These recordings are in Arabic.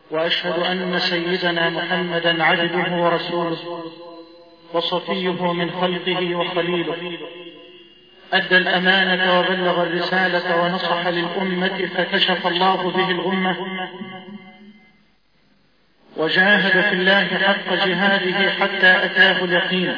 وأشهد أن سيدنا محمدا عبده ورسوله وصفيه من خلقه وخليله، أدى الأمانة وبلغ الرسالة ونصح للأمة فكشف الله به الغمة، وجاهد في الله حق جهاده حتى أتاه اليقين.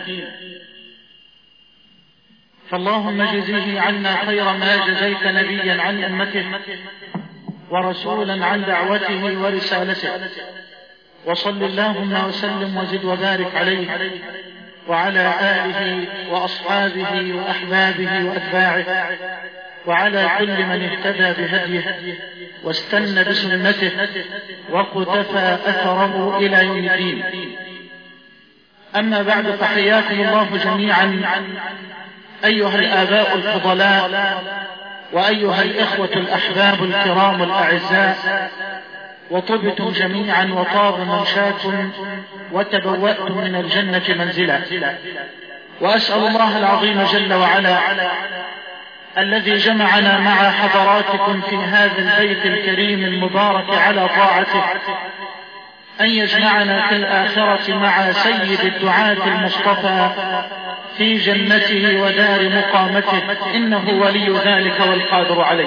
فاللهم جزيه عنا خير ما جزيت نبيا عن أمته ورسولا عن دعوته ورسالته، وصل اللهم وسلم وزد وبارك عليه وعلى آله وأصحابه وأحبابه وأتباعه وعلى كل من اهتدى بهديه واستنى بسنته وقتفى أثره إلى يوم الدين. أما بعد، فحياكم الله جميعا أيها الآباء الفضلاء وأيها الإخوة الأحباب الكرام الأعزاء، وطبتم جميعا وطاب ممشاكم وتبوأتم من الجنة منزلا. وأسأل الله العظيم جل وعلا الذي جمعنا مع حضراتكم في هذا البيت الكريم المبارك على طاعته أن يجمعنا في الآخرة مع سيد الدعاة المصطفى في جنته ودار مقامته، إنه ولي ذلك والقادر عليه.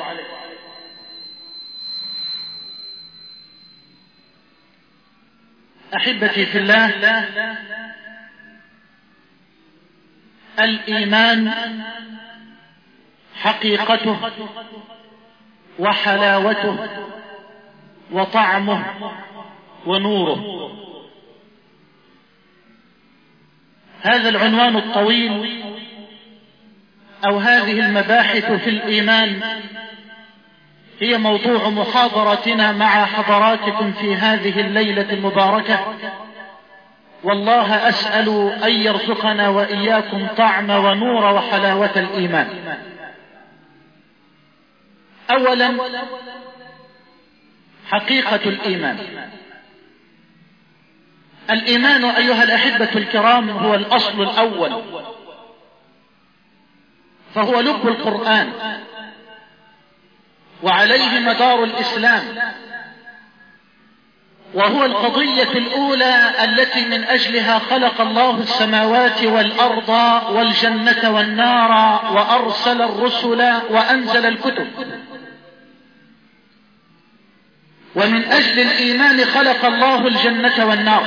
أحبتي في الله، الإيمان حقيقته وحلاوته وطعمه ونوره. هذا العنوان الطويل أو هذه المباحث في الإيمان هي موضوع محاضرتنا مع حضراتكم في هذه الليلة المباركة، والله أسأل أن يرزقنا وإياكم طعم ونور وحلاوة الإيمان. أولا، حقيقة الإيمان. الإيمان أيها الأحبة الكرام هو الأصل الأول، فهو لب القرآن وعليه مدار الإسلام، وهو القضية الأولى التي من أجلها خلق الله السماوات والأرض والجنة والنار وأرسل الرسل وأنزل الكتب، ومن أجل الإيمان خلق الله الجنة والنار.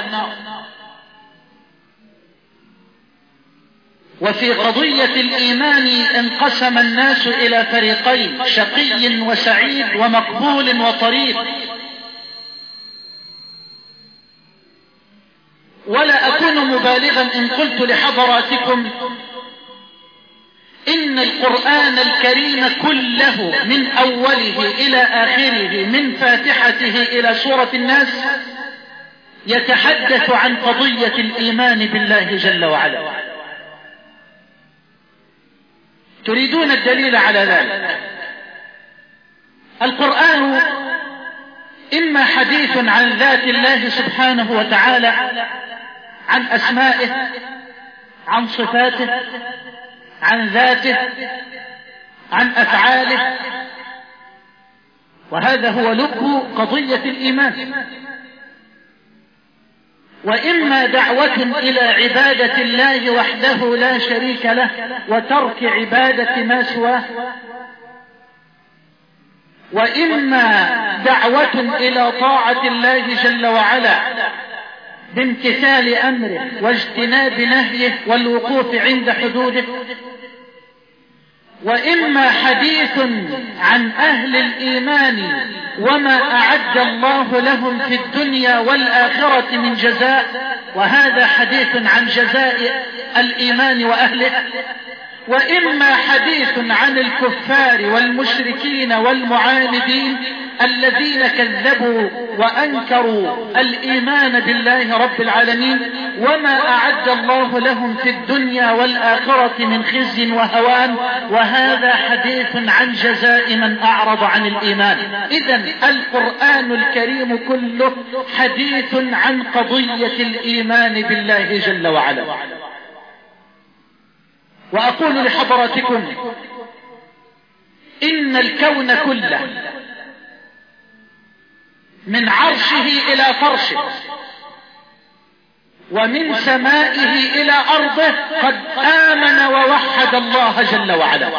وفي قضية الإيمان انقسم الناس إلى فريقين، شقي وسعيد ومقبول وطريق. ولا أكون مبالغا إن قلت لحضراتكم إن القرآن الكريم كله من أوله إلى آخره، من فاتحته إلى سورة الناس، يتحدث عن قضية الإيمان بالله جل وعلا. تريدون الدليل على ذلك؟ القرآن إما حديث عن ذات الله سبحانه وتعالى، عن أسمائه، عن صفاته، عن ذاته، عن أفعاله، وهذا هو لب قضية الإيمان. وإما دعوة إلى عبادة الله وحده لا شريك له وترك عبادة ما سواه، وإما دعوة إلى طاعة الله جل وعلا بامتثال أمره واجتناب نهيه والوقوف عند حدوده، وإما حديث عن أهل الإيمان وما أعد الله لهم في الدنيا والآخرة من جزاء، وهذا حديث عن جزاء الإيمان وأهله، وإما حديث عن الكفار والمشركين والمعاندين الذين كذبوا وأنكروا الإيمان بالله رب العالمين وما أعد الله لهم في الدنيا والآخرة من خزي وهوان، وهذا حديث عن جزاء من أعرض عن الإيمان. إذن القرآن الكريم كله حديث عن قضية الإيمان بالله جل وعلا. وأقول لحضراتكم إن الكون كله من عرشه إلى فرشه ومن سمائه إلى أرضه قد آمن ووحد الله جل وعلا.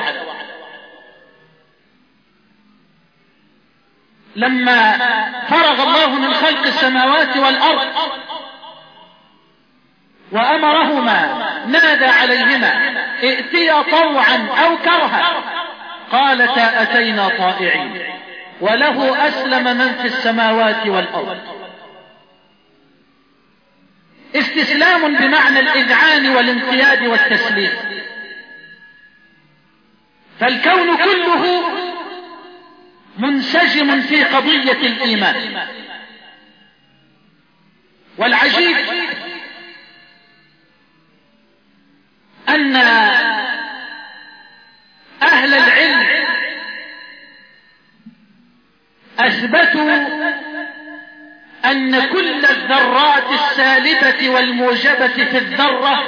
لما فرغ الله من خلق السماوات والأرض وأمرهما نادى عليهما ائتيا طوعا أو كرها قالتا أتينا طائعين، وله أسلم من في السماوات والأرض. استسلام بمعنى الإذعان والانقياد والتسليم. فالكون كله منسجم في قضية الإيمان. والعجيب أن أهل العلم أثبتوا أن كل الذرات السالبة والموجبة في الذرة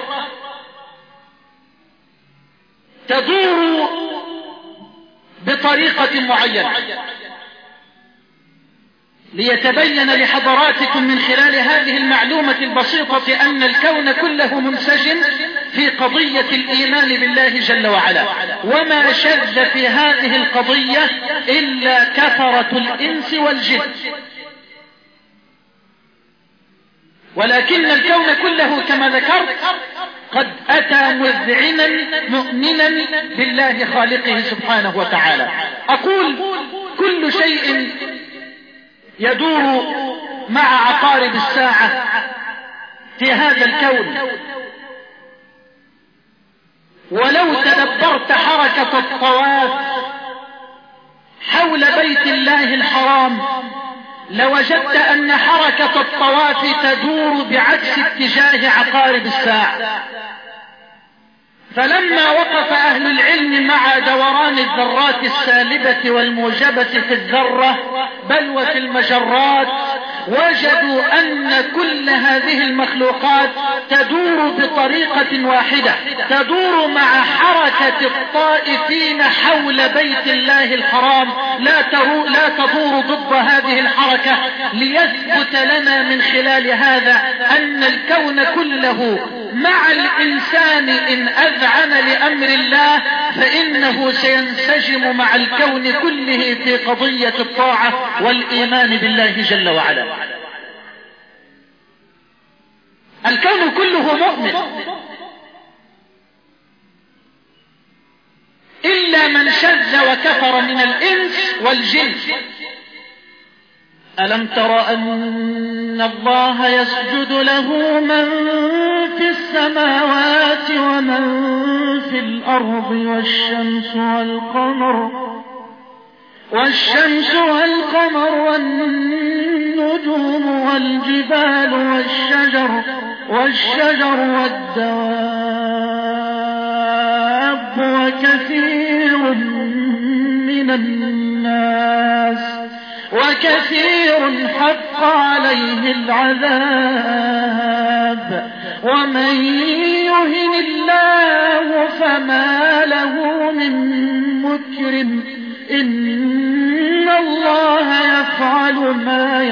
تدور بطريقة معينة. ليتبين لحضراتكم من خلال هذه المعلومة البسيطة أن الكون كله منسجم في قضية الإيمان بالله جل وعلا، وما شذ في هذه القضية إلا كثرة الإنس والجن. ولكن الكون كله كما ذكرت قد أتى مذعنا مؤمنا بالله خالقه سبحانه وتعالى. أقول كل شيء يدور مع عقارب الساعة في هذا الكون. ولو تدبرت حركة الطواف حول بيت الله الحرام لوجدت أن حركة الطواف تدور بعكس اتجاه عقارب الساعة. فلما وقف أهل العلم مع دوران الذرات السالبة والموجبة في الذرة بل وفي المجرات وجدوا أن كل هذه المخلوقات تدور بطريقة واحدة، تدور مع حركة الطائفين حول بيت الله الحرام، لا تدور ضد هذه الحركة. ليثبت لنا من خلال هذا أن الكون كله مع الإنسان إن أذعن لأمر الله فإنه سينسجم مع الكون كله في قضية الطاعة والإيمان بالله جل وعلا. الكون كله مؤمن إلا من شذ وكفر من الإنس والجن. ألم تر أن الله يسجد له من في السماوات ومن في الأرض والشمس والقمر والنجوم والجبال والشجر والدواب وكثير حق عليه العذاب ومن يهن الله فما له من مكرم إن الله يفعل ما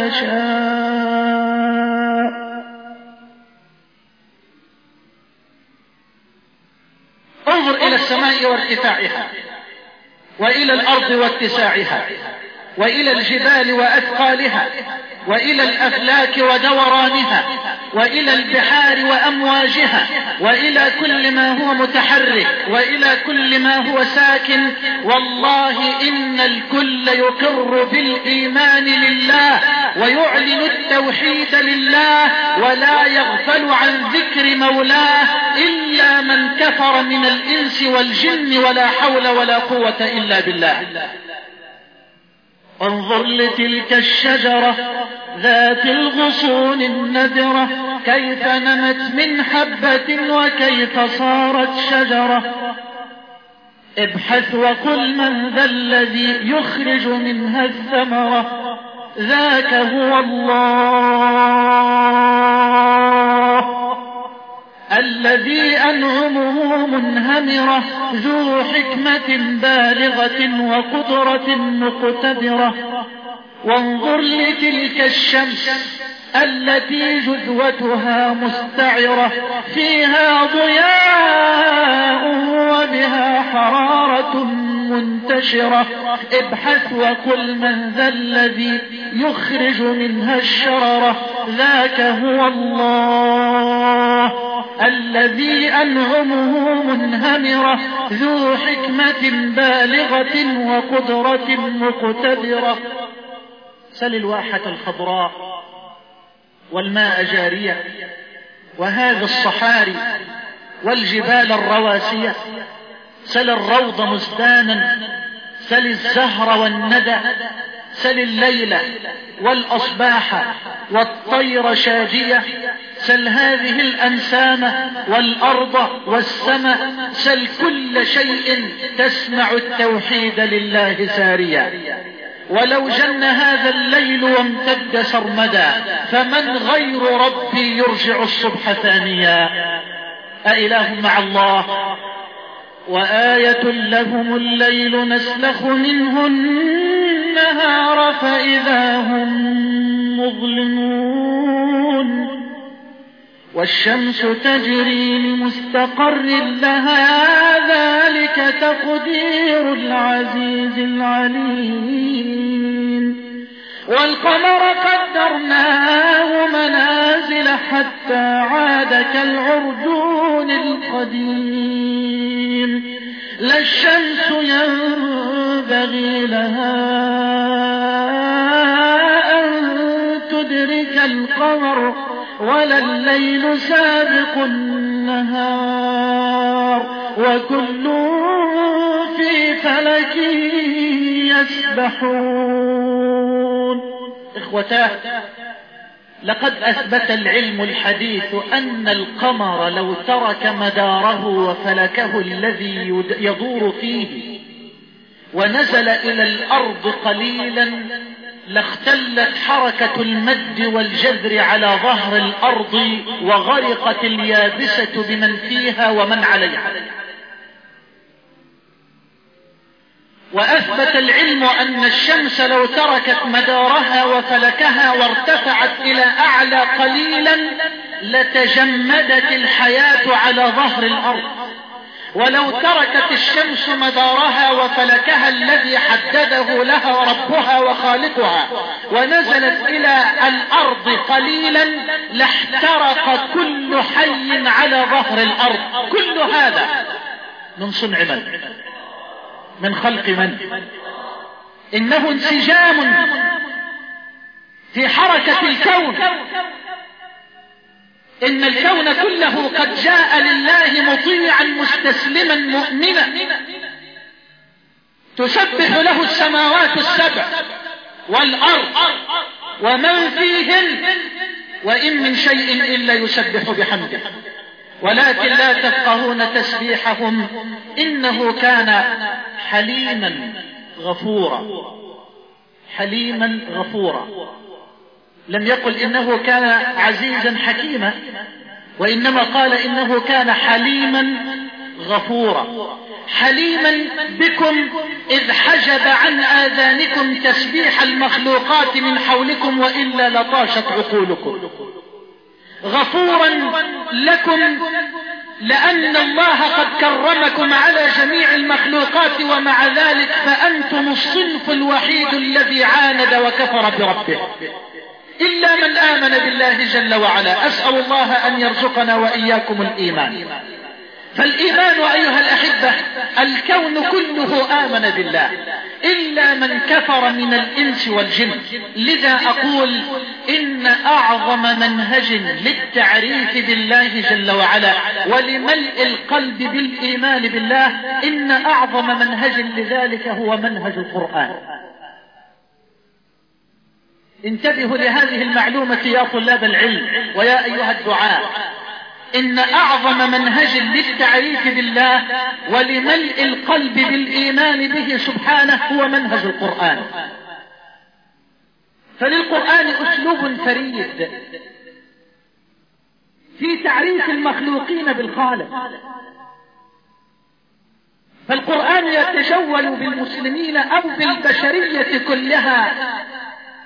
يشاء. انظر إلى السماء وارتفاعها وإلى الأرض واتساعها وإلى الجبال وأثقالها وإلى الأفلاك ودورانها وإلى البحار وأمواجها وإلى كل ما هو متحرك وإلى كل ما هو ساكن. والله إن الكل يقر بالإيمان لله ويعلن التوحيد لله ولا يغفل عن ذكر مولاه إلا من كفر من الإنس والجن ولا حول ولا قوة إلا بالله. انظر لتلك الشجرة ذات الغصون النذرة كيف نمت من حبة وكيف صارت شجرة. ابحث وقل من ذا الذي يخرج منها الثمرة ذاك هو الله الذي أنعمه منهمرة ذو حكمة بالغة وقدرة مقتدرة. وانظر لتلك الشمس التي جذوتها مستعرة فيها ضياء وبها حرارة منتشرة. ابحث وقل من ذا الذي يخرج منها الشررة ذاك هو الله الذي أنعمه منهمرة ذو حكمة بالغة وقدرة مقتدرة. سل الواحة الخضراء والماء جارية وهذا الصحاري والجبال الرواسية. سل الروض مزدانا، سل الزهر والندى، سل الليل والأصباح والطير شاجية. سل هذه الأنسام والأرض والسماء، سل كل شيء تسمع التوحيد لله ساريا. ولو جن هذا الليل وامتد سرمدا فمن غير ربي يرجع الصبح ثانيا. أإله مع الله؟ وآية لهم الليل نسلخ منه النهار فإذا هم مظلمون والشمس تجري لمستقر لها ذلك تقدير العزيز العليم. والقمر قدرناه منازل حتى عاد كالعرجون القديم. لا الشمس ينبغي لها أن تدرك القمر ولا الليل سابق النهار وكل في فلك يسبحون. إخوتاه، لقد أثبت العلم الحديث أن القمر لو ترك مداره وفلكه الذي يدور فيه ونزل إلى الأرض قليلا لاختلت حركة المد والجذر على ظهر الأرض وغرقت اليابسة بمن فيها ومن عليها. وأثبت العلم أن الشمس لو تركت مدارها وفلكها وارتفعت إلى أعلى قليلا لتجمدت الحياة على ظهر الأرض. ولو تركت الشمس مدارها وفلكها الذي حدده لها ربها وخالقها ونزلت إلى الأرض قليلا لاحترق كل حي على ظهر الأرض. كل هذا من صنع من؟ من خلق من؟ إنه انسجام في حركة الكون. إن الكون كله قد جاء لله مطيعا مستسلما مؤمنا تسبح له السماوات السبع والأرض ومن فيهن وإن من شيء إلا يسبح بحمده ولكن لا تفقهون تسبيحهم إنه كان حليما غفورا. حليما غفورا. لم يقل إنه كان عزيزا حكيما، وإنما قال إنه كان حليما غفورا. حليما بكم إذ حجب عن آذانكم تسبيح المخلوقات من حولكم وإلا لطاشت عقولكم. غفورا لكم لأن الله قد كرمكم على جميع المخلوقات ومع ذلك فأنتم الصنف الوحيد الذي عاند وكفر بربه إلا من آمن بالله جل وعلا. أسأل الله أن يرزقنا وإياكم الإيمان. فالإيمان أيها الأحبة الكون كله آمن بالله إلا من كفر من الإنس والجن. لذا أقول إن أعظم منهج للتعريف بالله جل وعلا ولملء القلب بالإيمان بالله إن أعظم منهج لذلك هو منهج القرآن. انتبهوا لهذه المعلومة يا طلاب العلم ويا أيها الدعاة. إن أعظم منهج للتعريف بالله ولملء القلب بالإيمان به سبحانه هو منهج القرآن. فللقرآن أسلوب فريد في تعريف المخلوقين بالخالق. فالقرآن يتجول بالمسلمين أو بالبشرية كلها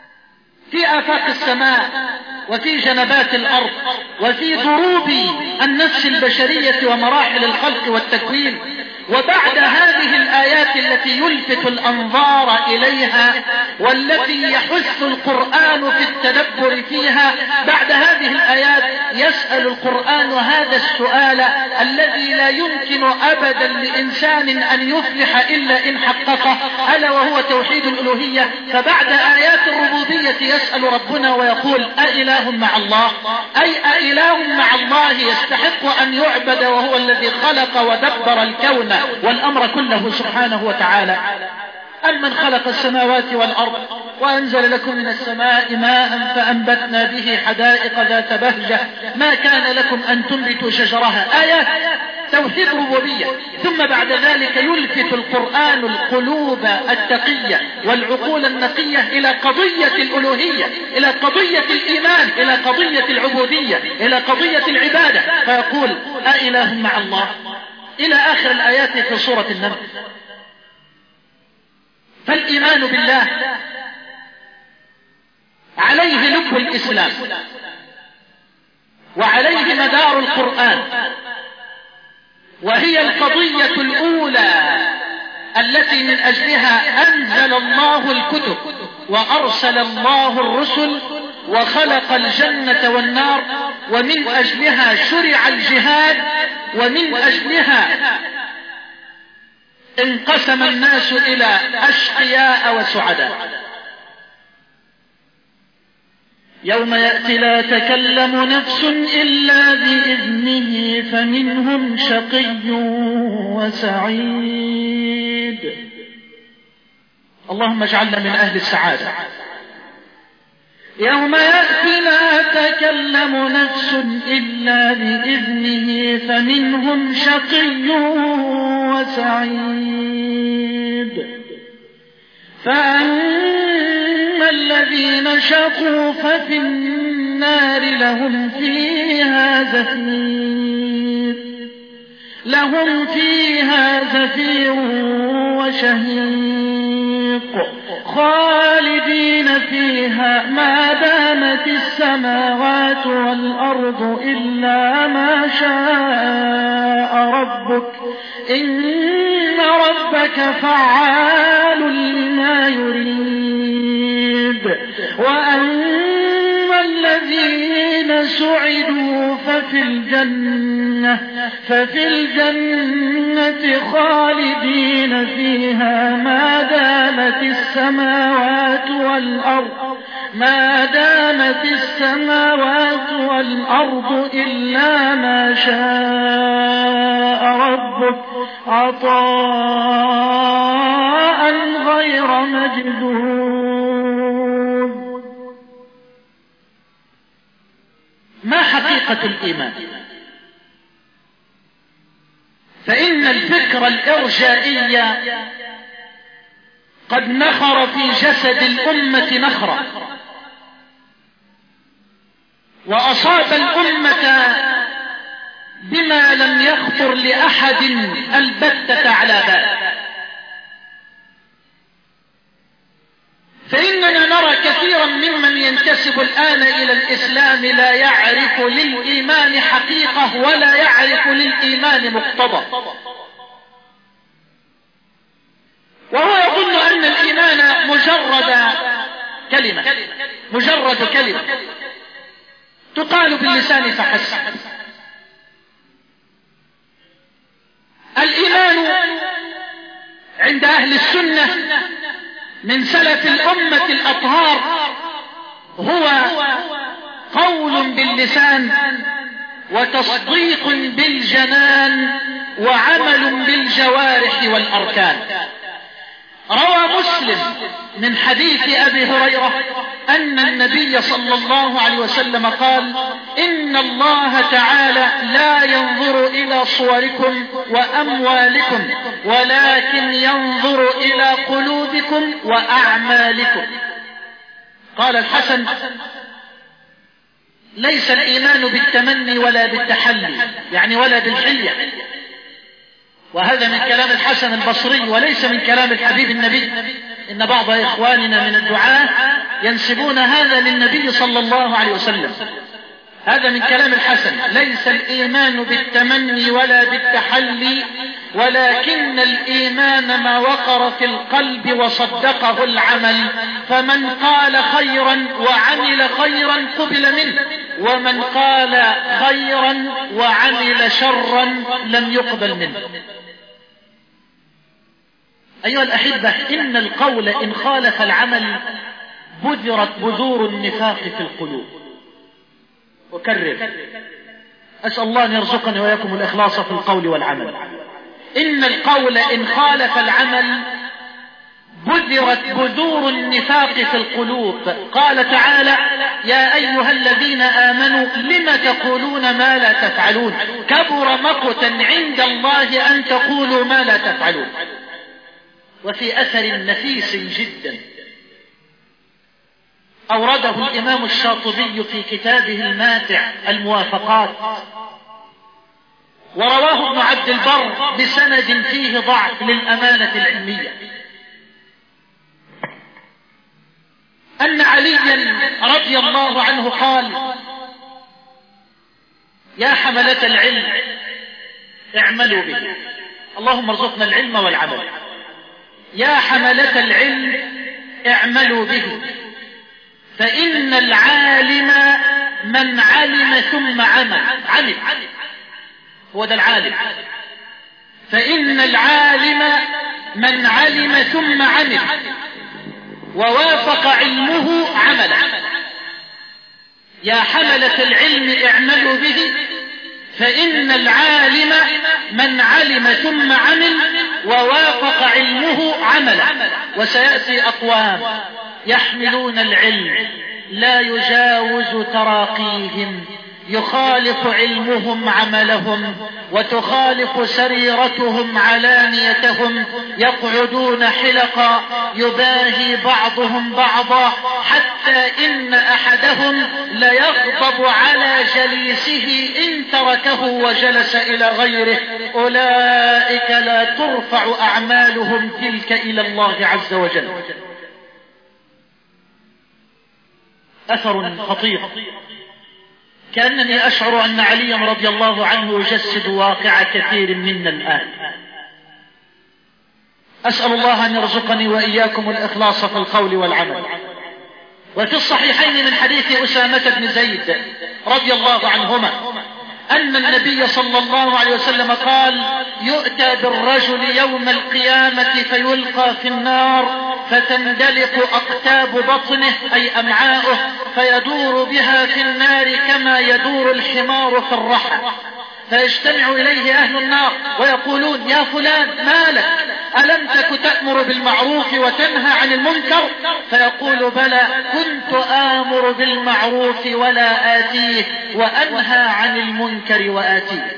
في آفاق السماء وفي جنبات الأرض وفي ضروب النفس البشرية ومراحل الخلق والتكوين. وبعد هذه الآيات التي يلفت الأنظار إليها والتي يحث القرآن في التدبر فيها، بعد هذه الآيات يسأل القرآن هذا السؤال الذي لا يمكن أبدا لإنسان أن يفلح إلا إن حققه، ألا وهو توحيد الألوهية. فبعد آيات الربوبية يسأل ربنا ويقول: أإله مع الله؟ أي أإله مع الله يستحق أن يعبد وهو الذي خلق ودبر الكون والأمر كله سبحانه وتعالى؟ أمن خلق السماوات والأرض وأنزل لكم من السماء ماء فأنبتنا به حدائق ذات بهجة ما كان لكم أن تنبتوا شجرها. آيات توحيد ربوبية. ثم بعد ذلك يلفت القرآن القلوب التقية والعقول النقية إلى قضية الألوهية، إلى قضية الإيمان، إلى قضية العبودية، إلى قضية العبادة، فيقول: أإله مع الله؟ إلى آخر الآيات في سورة النمل. فالإيمان بالله عليه لب الإسلام وعليه مدار القرآن، وهي القضية الأولى التي من أجلها أنزل الله الكتب وأرسل الله الرسل وخلق الجنة والنار، ومن أجلها شرع الجهاد، ومن أجلها انقسم الناس إلى أشقياء وسعداء. يوم يأتي لا تكلم نفس إلا بإذنه فمنهم شقي وسعيد. اللهم اجعلنا من أهل السعادة. يوم يأتي لا تكلم نفس إلا بإذنه فمنهم شقي وسعيد. فأما الذين شقوا ففي النار لهم فيها زفير وشهيق خالدين فيها ما دامت السماوات والأرض إلا ما شاء ربك إن ربك فعال لما يريد. وأما الذين سعدوا ففي الجنة خالدين فيها ما دامت السماوات والأرض إلا ما شاء ربك عطاء غير مجدود. ما حقيقة الإيمان؟ فإن الفكر الإرجائي قد نخر في جسد الأمة نخرة، وأصاب الأمة بما لم يخطر لأحد البتة على بال. فإننا نرى كثيرا ممن ينتسب الآن إلى الإسلام لا يعرف للإيمان حقيقة ولا يعرف للإيمان مقتضى، وهو يظن أن الإيمان مجرد كلمة تقال باللسان فحسب. الإيمان عند أهل السنة من سلف الأمة الأطهار هو قول باللسان وتصديق بالجنان وعمل بالجوارح والأركان. روى مسلم من حديث أبي هريرة أن النبي صلى الله عليه وسلم قال: إن الله تعالى لا ينظر إلى صوركم وأموالكم ولكن ينظر إلى قلوبكم وأعمالكم. قال الحسن: ليس الإيمان بالتمني ولا بالتحلي، يعني ولا بالحلية. وهذا من كلام الحسن البصري وليس من كلام الحبيب النبي. إن بعض إخواننا من الدعاة ينسبون هذا للنبي صلى الله عليه وسلم. هذا من كلام الحسن: ليس الإيمان بالتمني ولا بالتحلي، ولكن الإيمان ما وقر في القلب وصدقه العمل، فمن قال خيرا وعمل خيرا قبل منه، ومن قال خيرا وعمل شرا لم يقبل منه. أيها الأحبة، إن القول إن خالف العمل بذرت بذور النفاق في القلوب. أكرر، أسأل الله أن يرزقني وإياكم الإخلاص في القول والعمل. إن القول إن خالف العمل بذرت بذور النفاق في القلوب. قال تعالى: يا أيها الذين آمنوا لم تقولون ما لا تفعلون، كبر مقتا عند الله أن تقولوا ما لا تفعلون. وفي أثر نفيس جدا أورده الإمام الشاطبي في كتابه الماتع الموافقات، ورواه ابن عبد البر بسند فيه ضعف للأمانة العلمية، أن عليا رضي الله عنه قال: يا حملة العلم اعملوا به. اللهم ارزقنا العلم والعمل. يا حملة العلم اعملوا به، فإن العالم من علم ثم عمل. هو ده العالم. فإن العالم من علم ثم عمل، ووافق علمه عملا. يا حملة العلم اعملوا به، فإن العالم من علم ثم عمل، ووافق علمه عملا. وسيأتي أقوام يحملون العلم لا يجاوز تراقيهم، يخالف علمهم عملهم، وتخالف سريرتهم علانيتهم، يقعدون حلقا يباهي بعضهم بعضا، حتى إن أحدهم ليغضب على جليسه إن تركه وجلس إلى غيره. أولئك لا ترفع أعمالهم تلك إلى الله عز وجل. أثر خطير، كأنني أشعر أن علي رضي الله عنه يجسد واقع كثير منا الآن. أسأل الله أن يرزقني وإياكم الإخلاص في القول والعمل. وفي الصحيحين من حديث أسامة بن زيد رضي الله عنهما أن النبي صلى الله عليه وسلم قال: يؤتى بالرجل يوم القيامة فيلقى في النار، فتندلق أقتاب بطنه أي أمعاؤه، فيدور بها في النار كما يدور الحمار في الرحى، فيجتمع إليه أهل النار ويقولون: يا فلان مالك؟ ألم تك تأمر بالمعروف وتنهى عن المنكر؟ فيقول: بلى، كنت آمر بالمعروف ولا آتيه، وأنهى عن المنكر وآتيه.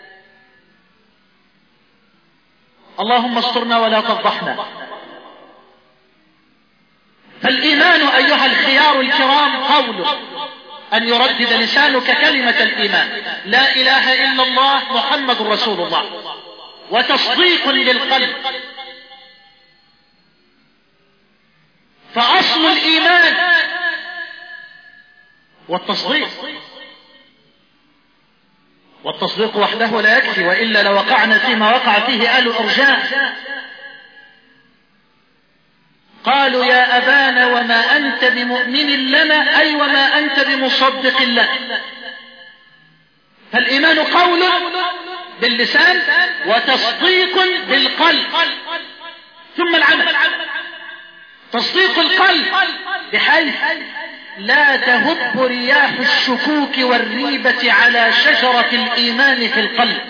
اللهم استرنا ولا تفضحنا. فالإيمان أيها الخيار الكرام قول، أن يردد لسانك كلمة الإيمان: لا إله إلا الله محمد رسول الله، وتصديق بالقلب. فأصل الإيمان والتصديق وحده لا يكفي، وإلا لوقعنا فيما وقع فيه آل الأرجاء. قالوا: يا أبانا وما أنت بمؤمن لنا، أي وما أنت بمصدق لنا. فالإيمان قول باللسان وتصديق بالقلب، ثم العمل. تصديق القلب بحيث لا تهب رياح الشكوك والريبة على شجرة الإيمان في القلب،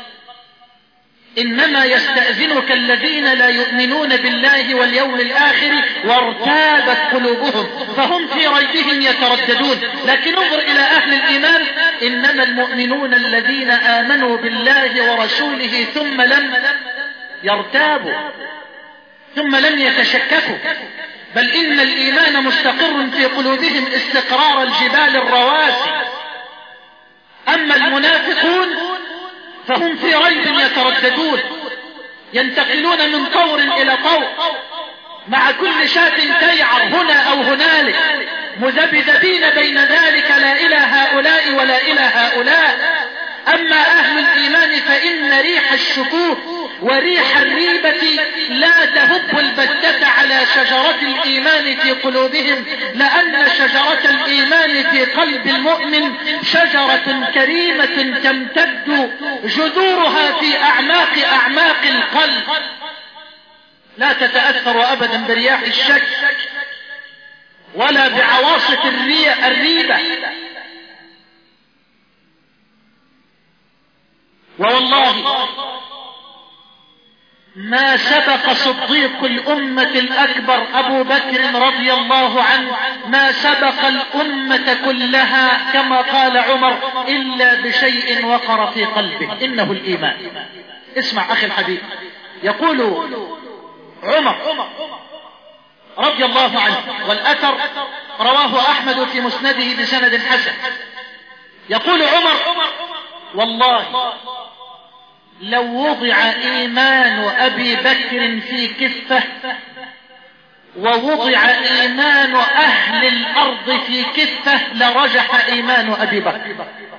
إنما يستأذنك الذين لا يؤمنون بالله واليوم الآخر وارتابت قلوبهم فهم في ريبهم يترددون. لكن انظر إلى أهل الإيمان: إنما المؤمنون الذين آمنوا بالله ورسوله ثم لم يرتابوا، ثم لم يتشككوا، بل إن الإيمان مستقر في قلوبهم استقرار الجبال الرواسي. أما المنافقون فهم في ريب يترددون، ينتقلون من طور إلى طور، مع كل شاة تيعر هنا أو هنالك، مذبذبين بين ذلك، لا إلى هؤلاء ولا إلى هؤلاء. أما أهل الإيمان فإن ريح الشكوك وريح الريبة لا تهب البتة على شجرة الإيمان في قلوبهم، لأن شجرة الإيمان في قلب المؤمن شجرة كريمة تمتد جذورها في أعماق القلب، لا تتأثر أبدا برياح الشك ولا بعواصف الريبة. ووالله ما سبق صديق الأمة الأكبر أبو بكر رضي الله عنه، ما سبق الأمة كلها كما قال عمر إلا بشيء وقر في قلبه، إنه الإيمان. اسمع أخي الحبيب، يقول عمر رضي الله عنه، والأثر رواه أحمد في مسنده بسند حسن، يقول عمر: والله لو وضع إيمان أبي بكر في كفة ووضع إيمان أهل الأرض في كفة لرجح إيمان أبي بكر.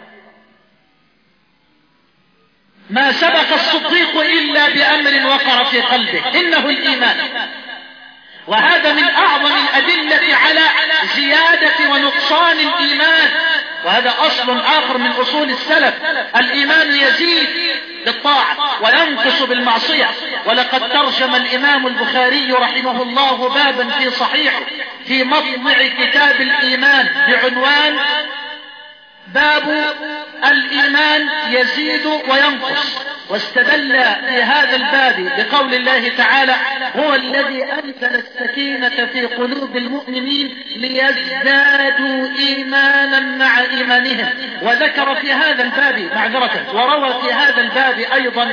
ما سبق الصديق إلا بأمر وقر في قلبه، إنه الإيمان. وهذا من أعظم الأدلة على زيادة ونقصان الإيمان، وهذا أصل آخر من أصول السلف. الإيمان يزيد بالطاعة وينقص بالمعصية. ولقد ترجم الإمام البخاري رحمه الله بابا في صحيحه في مطلع كتاب الإيمان بعنوان باب الإيمان يزيد وينقص، واستدل في هذا الباب بقول الله تعالى: هو الذي أنزل السكينة في قلوب المؤمنين ليزدادوا إيمانا مع إيمانهم. وذكر في هذا الباب وروى في هذا الباب أيضا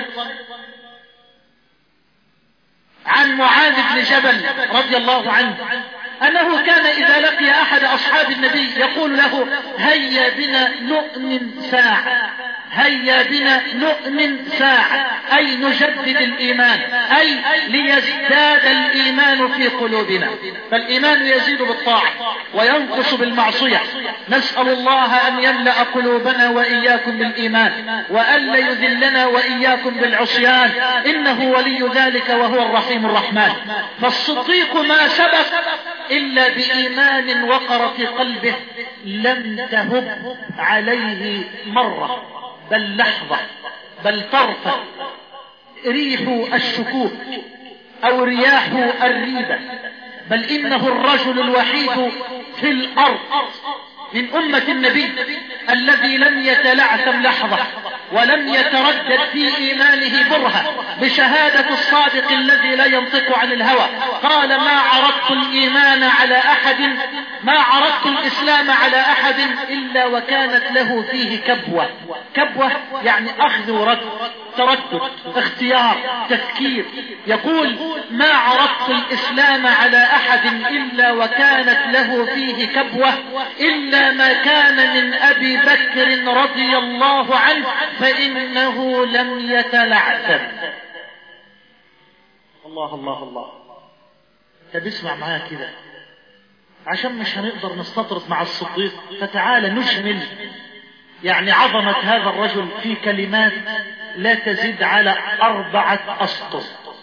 عن معاذ بن جبل رضي الله عنه أنه كان إذا لقي أحد أصحاب النبي يقول له: هيا بنا نؤمن ساعة، هيا بنا نؤمن ساعة، أي نجدد الإيمان، أي ليزداد الإيمان في قلوبنا. فالإيمان يزيد بالطاعة وينقص بالمعصية. نسأل الله أن يملأ قلوبنا وإياكم بالإيمان، وألا يذلنا وإياكم بالعصيان، إنه ولي ذلك وهو الرحيم الرحمن. فالصديق ما سبق إلا بإيمان وقر في قلبه لم تهب عليه مرة، بل لحظة، بل طرفة ريح الشكوك أو رياح الريبة. بل إنه الرجل الوحيد في الأرض من أمة النبي الذي لم يتلعثم لحظة ولم يتردد في إيمانه برهة بشهادة الصادق الذي لا ينطق عن الهوى. قال: ما عرضت الإيمان على أحد، ما عرضت الإسلام على أحد إلا وكانت له فيه كبوة. كبوة يعني أخذ ورد، تردد، اختيار، تفكير. يقول: ما عرضت الإسلام على أحد إلا وكانت له فيه كبوة إلا ما كان من أبي بكر رضي الله عنه فإنه لم يتلعثم. الله الله الله. طب اسمع معايا كده، عشان مش هنقدر نستطرد مع الصديق، فتعالى نجمل يعني عظمة هذا الرجل في كلمات لا تزيد على 4 أسطر.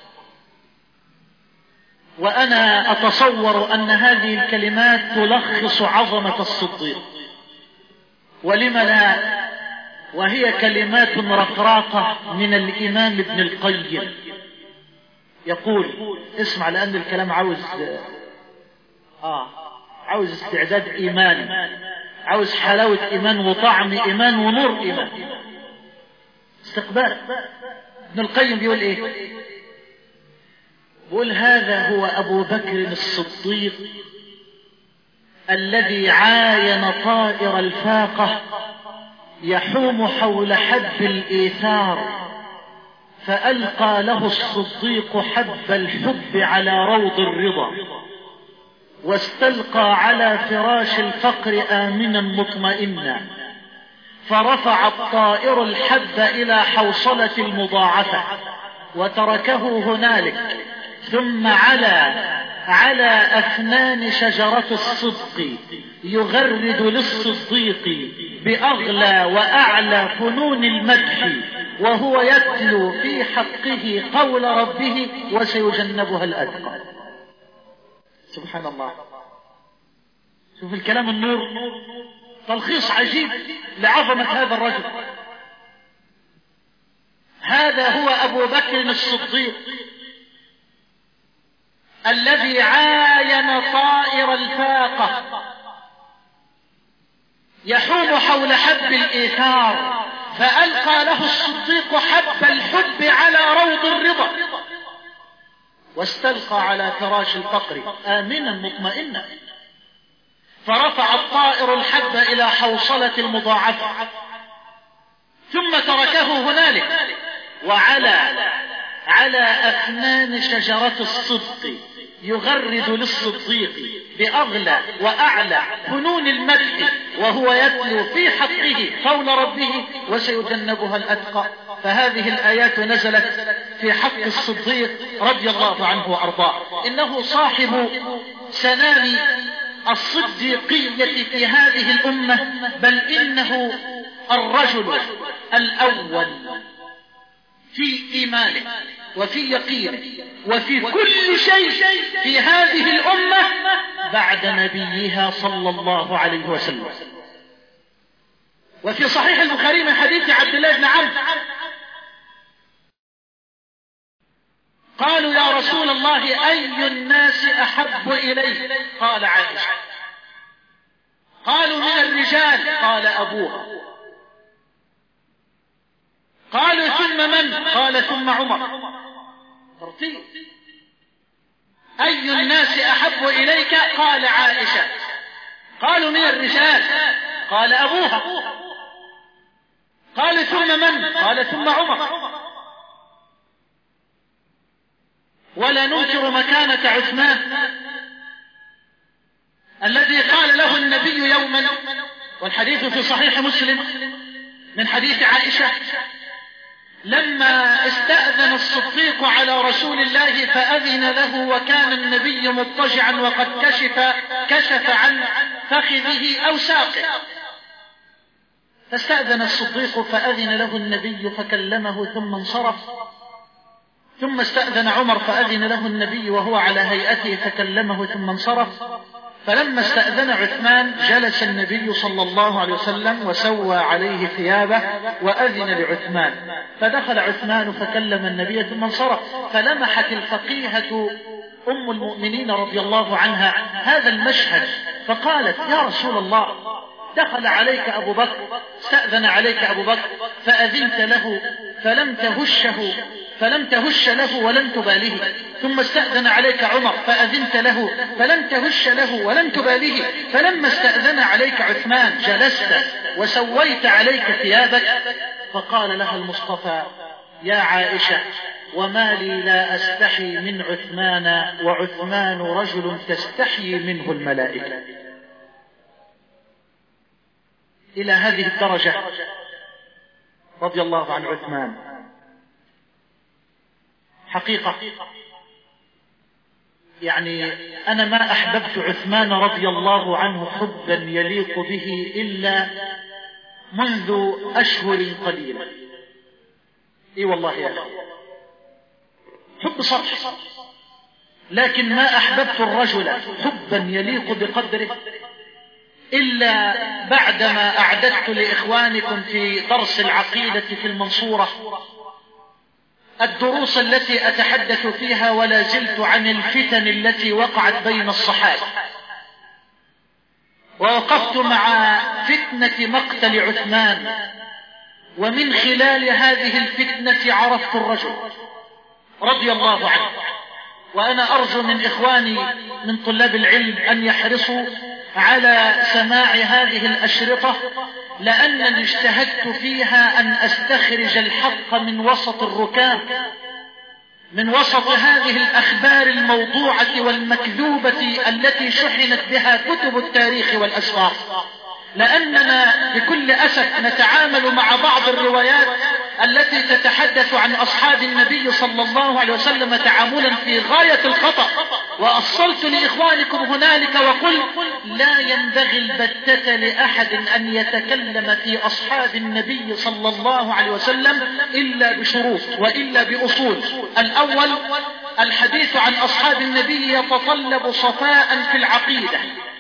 وأنا أتصور أن هذه الكلمات تلخص عظمة الصديق، ولم لا، وهي كلمات رقراقة من الإمام ابن القيم. يقول: اسمع، لأن الكلام عاوز استعداد إيمان، عاوز حلاوة إيمان وطعم إيمان ونور إيمان، استقبال. ابن القيم بيقول إيه؟ بيقول: هذا هو أبو بكر الصديق الذي عاين طائر الفاقة يحوم حول حب الإيثار، فألقى له الصديق حب الحب على روض الرضا، واستلقى على فراش الفقر آمنا مطمئنا، فرفع الطائر الحب إلى حوصلة المضاعفة وتركه هنالك، ثم علا على أفنان شجرة الصدق يغرد للصديق بأغلى وأعلى فنون المدح وهو يتلو في حقه قول ربه وسيجنبها الأتقى. سبحان الله. شوف الكلام النور، تلخيص عجيب لعظمة هذا الرجل. هذا هو أبو بكر الصديق الذي عاين طائر الفاقة يحوم حول حب الإيثار، فألقى له الصديق حب الحب على روض الرضا، واستلقى على فراش الفقر آمنا مطمئنا، فرفع الطائر الحب إلى حوصلة المضاعفة ثم تركه هنالك على أفنان شجرة الصدق يغرد للصديق بأغلى وأعلى فنون المدح وهو يتلو في حقه قول ربه وسيجنبها الأتقى. فهذه الآيات نزلت في حق الصديق رضي الله عنه وأرضاه. إنه صاحب سنام الصديقية في هذه الأمة، بل إنه الرجل الأول في إيمانه وفي يقينه وفي كل شيء في هذه الأمة بعد نبيها صلى الله عليه وسلم. وفي صحيح البخاري من حديث عبد الله بن عمرو قالوا يا رسول الله أي الناس أحب إليك؟ قال عائشة. قالوا من الرجال؟ قال أبوها. قالوا ثم من؟ قال ثم عمر. ترتيب. أي الناس أحب إليك؟ قال عائشة. قالوا من الرجال؟ قال أبوها. قال ثم من؟ قال ثم عمر. ولا ننكر مكانة عثمان الذي قال له النبي يوما، والحديث في صحيح مسلم من حديث عائشة، لما استأذن الصديق على رسول الله فأذن له وكان النبي مضطجعا وقد كشف عن فخذه أو ساقه، فاستأذن الصديق فأذن له النبي فكلمه ثم انصرف، ثم استأذن عمر فأذن له النبي وهو على هيئته فكلمه ثم انصرف، فلما استأذن عثمان جلس النبي صلى الله عليه وسلم وسوى عليه ثيابه وأذن لعثمان، فدخل عثمان فكلم النبي ثم انصرف. فلمحت الفقيهة أم المؤمنين رضي الله عنها هذا المشهد فقالت يا رسول الله، دخل عليك أبو بكر، استأذن عليك أبو بكر فأذنت له فلم تهش له ولم تباله، ثم استأذن عليك عمر فأذنت له فلم تهش له ولم تباله، فلما استأذن عليك عثمان جلست وسويت عليك ثيابك. فقال لها المصطفى يا عائشة وما لي لا أستحي من عثمان وعثمان رجل تستحيي منه الملائكة. إلى هذه الدرجة رضي الله عن عثمان. حقيقة يعني أنا ما أحببت عثمان رضي الله عنه حبا يليق به إلا منذ أشهر قليلة. إي والله يا أخي حب صرح، لكن ما أحببت الرجل حبا يليق بقدره إلا بعدما أعددت لإخوانكم في درس العقيدة في المنصورة الدروس التي أتحدث فيها ولا زلت عن الفتن التي وقعت بين الصحابة، ووقفت مع فتنة مقتل عثمان، ومن خلال هذه الفتنة عرفت الرجل رضي الله عنه. وأنا أرجو من إخواني من طلاب العلم أن يحرصوا على سماع هذه الأشرطة، لأنني اجتهدت فيها أن أستخرج الحق من وسط الركام، من وسط هذه الأخبار الموضوعة والمكذوبة التي شحنت بها كتب التاريخ والأسفار، لأننا بكل أسف نتعامل مع بعض الروايات التي تتحدث عن أصحاب النبي صلى الله عليه وسلم تعاملا في غاية الخطأ، وأصلت لإخوانكم هنالك وقلت لا ينبغي البتة لأحد أن يتكلم في أصحاب النبي صلى الله عليه وسلم إلا بشروط وإلا بأصول. الأول الحديث عن أصحاب النبي يتطلب صفاء في العقيدة.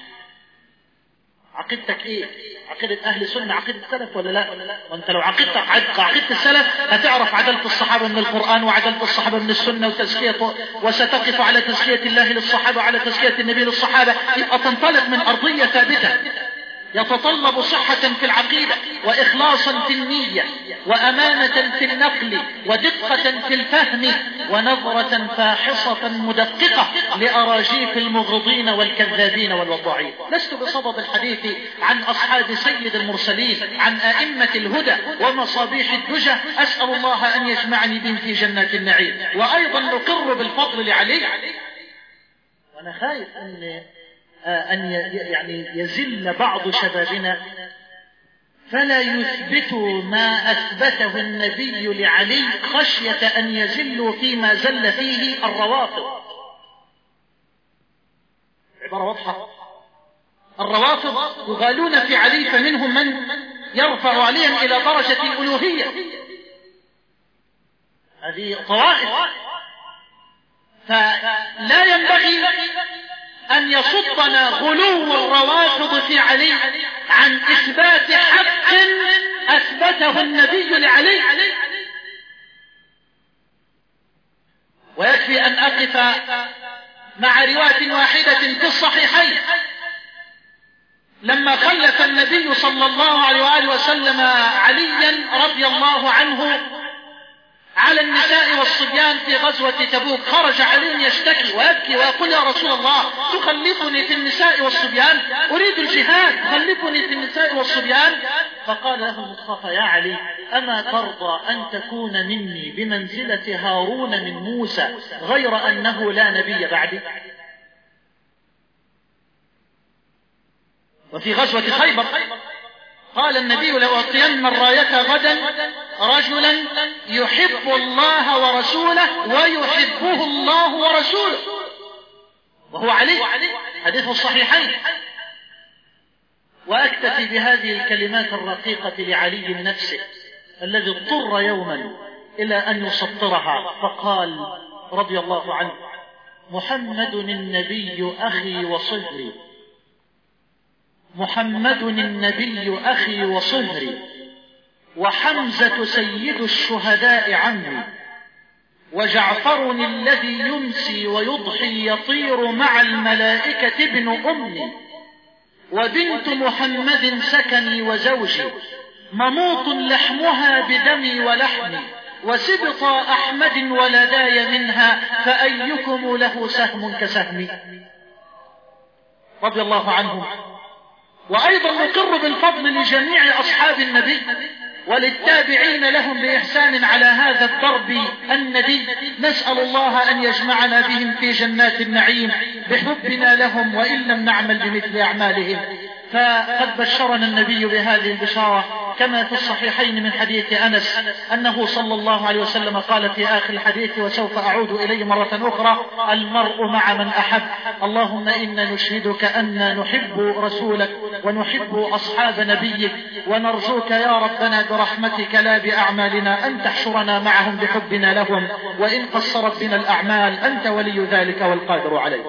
عقيدتك ايه؟ عقيدة اهل سنة، عقيدة السلف ولا لا؟ وانت لو عقيدتك عقيدة السلف هتعرف عدالة الصحابة من القرآن وعدالة الصحابة من السنة وتزكية، وستقف على تزكية الله للصحابة وعلى تزكية النبي للصحابة، يبقى تنطلق من أرضية ثابتة. يتطلب صحة في العقيدة وإخلاصا في النية وأمانة في النقل ودقة في الفهم ونظرة فاحصة مدققة لأراجيف المغرضين والكذابين والوضاعين. لست بصدد الحديث عن أصحاب سيد المرسلين، عن أئمة الهدى ومصابيح الدجى، أسأل الله أن يجمعني بهم في جنات النعيم. وأيضا نقر بالفضل لعلي، وأنا خايف أن يعني يزل بعض شبابنا فلا يثبتوا ما أثبته النبي لعلي خشية أن يزلوا فيما زل فيه الروافض. عبارة واضحة. الروافض يغالون في علي، فمنهم من يرفع عليهم إلى درجة الألوهية. هذه طوائف، فلا ينبغي أن يصدنا غلو الروافض في علي عن إثبات حق أثبته النبي لعلي. ويكفي أن أقف مع رواية واحدة في الصحيحين لما خلف النبي صلى الله عليه وآله وسلم عليا رضي الله عنه على النساء والصبيان في غزوة تبوك. خرج علي يشتكي ويبكي ويقول يا رسول الله تخلفني في النساء والصبيان، أريد الجهاد، تخلفني في النساء والصبيان. فقال له المصطفى يا علي أما ترضى أن تكون مني بمنزلة هارون من موسى غير أنه لا نبي بعدي؟ وفي غزوة خيبر قال النبي لأعطين الراية غدا رجلا يحب الله ورسوله ويحبه الله ورسوله، وهو علي، حديث الصحيحين. وأكتفي بهذه الكلمات الرقيقة لعلي نفسه الذي اضطر يوما إلى أن يسطرها، فقال رضي الله عنه محمد النبي أخي وصهري، محمد النبي أخي وصهري، وحمزة سيد الشهداء عمي، وجعفر الذي يمسي ويضحي يطير مع الملائكة ابن أمي، وبنت محمد سكني وزوجي، مموط لحمها بدمي ولحمي، وسبط أحمد ولداي منها، فأيكم له سهم كسهمي؟ رضي الله عنهم. وأيضا نقر بالفضل لجميع أصحاب النبي وللتابعين لهم بإحسان على هذا الضرب الندي. نسأل الله أن يجمعنا بهم في جنات النعيم بحبنا لهم وإن لم نعمل بمثل أعمالهم. فقد بشرنا النبي بهذه البشارة كما في الصحيحين من حديث أنس أنه صلى الله عليه وسلم قال في آخر الحديث وسوف أعود إليه مرة أخرى المرء مع من أحب. اللهم إنا نشهدك أن نحب رسولك ونحب أصحاب نبيك، ونرجوك يا ربنا برحمتك لا بأعمالنا أن تحشرنا معهم بحبنا لهم، وإن قصرت بنا الأعمال أنت ولي ذلك والقادر عليه.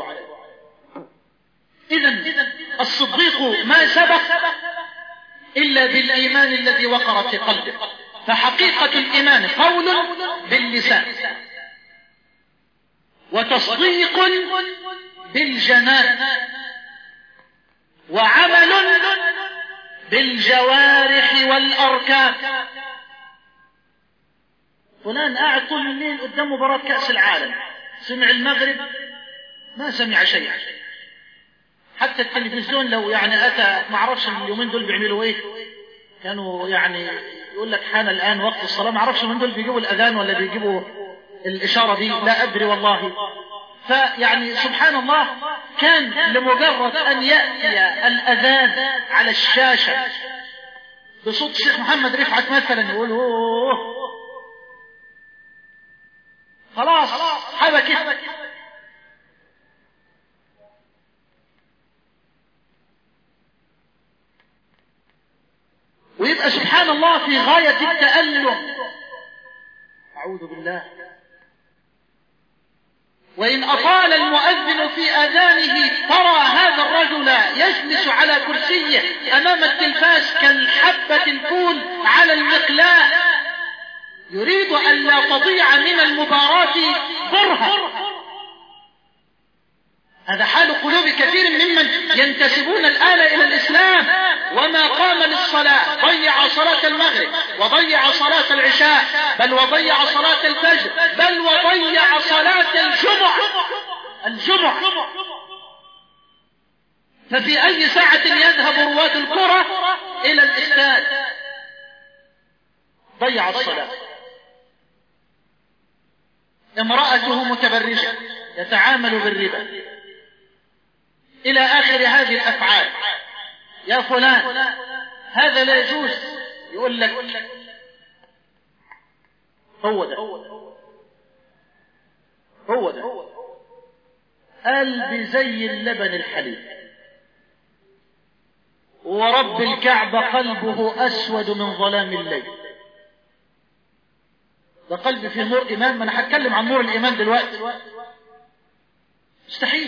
إذن الصديق ما سبق إلا بالإيمان الذي وقر في قلبه. فحقيقة الإيمان قول باللسان وتصديق بالجنان وعمل بالجوارح والأركان. فلان قاعد طول الليل قدام مباراة كأس العالم، سمع المغرب ما سمع شيء. حتى التلفزيون لو يعني أتى، ما عرفش اليومين دول بيعملوا إيه، كانوا يعني يقول لك حان الآن وقت الصلاة، ما عرفش من دول بيجيبوا الأذان ولا بيجيبوا الإشارة دي، لا أدري والله. فيعني سبحان الله، كان لمجرد أن يأتي الأذان على الشاشة بصوت الشيخ محمد رفعت مثلا يقول أوه خلاص حبكت. يبقى سبحان الله في غاية التألم. أعوذ بالله. وإن أطال المؤذن في آذانه ترى هذا الرجل يجلس على كرسيه أمام التلفاز كالحبة الفول على المقلاة، يريد أن لا تضيع من المباراة برهة. هذا حال قلوب كثير ممن ينتسبون الآن إلى الإسلام، وما قام للصلاة ضيع صلاة المغرب وضيع صلاة العشاء، بل وضيع صلاة الفجر، بل وضيع صلاة الجمعة. ففي أي ساعة يذهب رواد الكرة إلى الاستاد؟ ضيع الصلاة. امرأته متبرجة يتعامل بالربا إلى آخر هذه الأفعال. يا فلان هذا لا يجوز، يقول لك هو ده قلبي زي اللبن الحليب، ورب الكعبة قلبه أسود من ظلام الليل. ده قلبي فيه نور إيمان. ما أنا هتكلم عن نور الإيمان دلوقتي. مستحيل.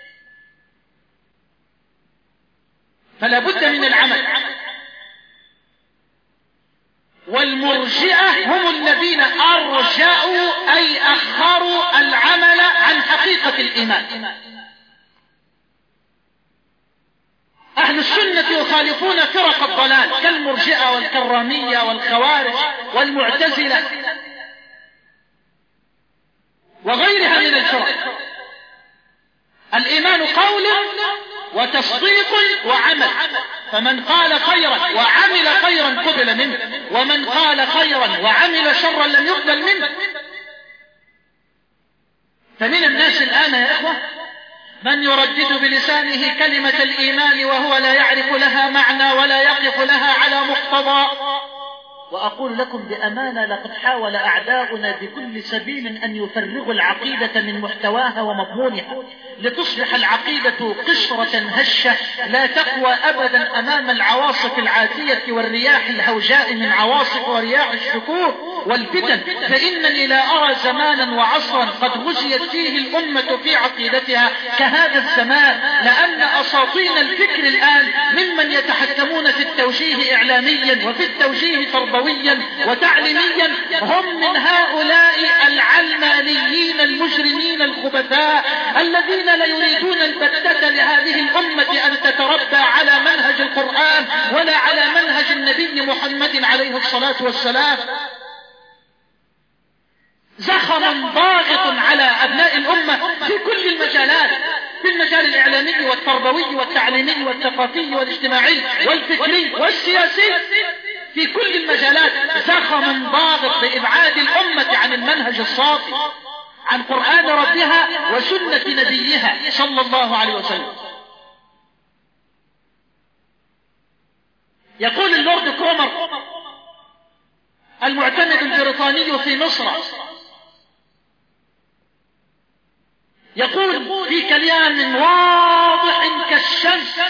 فلا بد من العمل. والمرجئة هم الذين أرجأوا أي أخروا العمل عن حقيقة الإيمان. أهل السنة يخالفون فرق الضلال كالمرجئة والكرامية والخوارج والمعتزلة وغيرها من الفرق. الإيمان قول وتصديق وعمل، فمن قال خيرا وعمل خيرا قبل منه، ومن قال خيرا وعمل شرا لم يقبل منه. فمن الناس الآن يا إخوة من يردد بلسانه كلمة الإيمان وهو لا يعرف لها معنى ولا يقف لها على مقتضى. وأقول لكم بأمانة لقد حاول أعداؤنا بكل سبيل أن يفرغوا العقيدة من محتواها ومضمونها لتصبح العقيدة قشرة هشة لا تقوى أبدا أمام العواصف العاتية والرياح الهوجاء من عواصف ورياح الشكوك والفتن. فإنني لا أرى زمانا وعصرا قد غزيت فيه الأمة في عقيدتها كهذا الزمان، لأن أساطين الفكر الآن ممن يتحكمون في التوجيه إعلاميا وفي التوجيه تربويا وتعليميا هم من هؤلاء العلمانيين المجرمين الخبثاء الذين لا يريدون البتة لهذه الأمة أن تتربى على منهج القرآن ولا على منهج النبي محمد عليه الصلاة والسلام. زخم ضاغط على أبناء الأمة في كل المجالات، في المجال الإعلامي والتربوي والتعليمي والثقافي والاجتماعي والفكري والسياسي. في كل المجالات زخم ضاغط بإبعاد الأمة عن المنهج الصافي، عن قرآن ربها وسنة نبيها صلى الله عليه وسلم. يقول اللورد كرومر المعتمد البريطاني في مصر، يقول في كلام واضح كالشمس: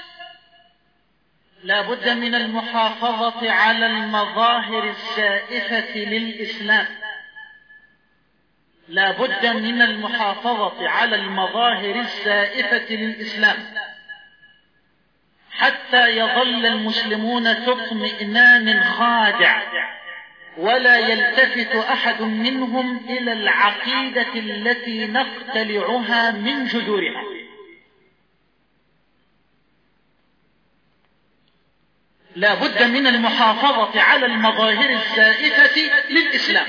لا بد من المحافظة على المظاهر الزائفة للإسلام. لا بد من المحافظة على المظاهر الزائفة للإسلام حتى يظل المسلمون في اطمئنان خادع ولا يلتفت أحد منهم إلى العقيدة التي نقتلعها من جذورها. لا بد من المحافظة على المظاهر الزائفة للإسلام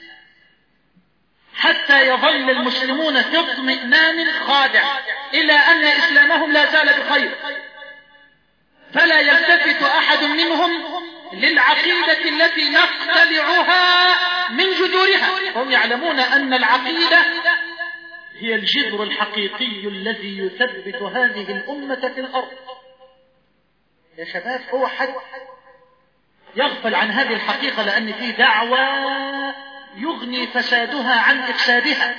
حتى يظل المسلمون في اطمئنان خادع إلى أن إسلامهم لا زال بخير، فلا يلتفت أحد منهم للعقيدة التي نقتلعها من جذورها. هم يعلمون أن العقيدة هي الجذر الحقيقي الذي يثبت هذه الأمة في الأرض. يا شباب هو حد يغفل عن هذه الحقيقة، لأن في دعوة يغني فسادها عن إفسادها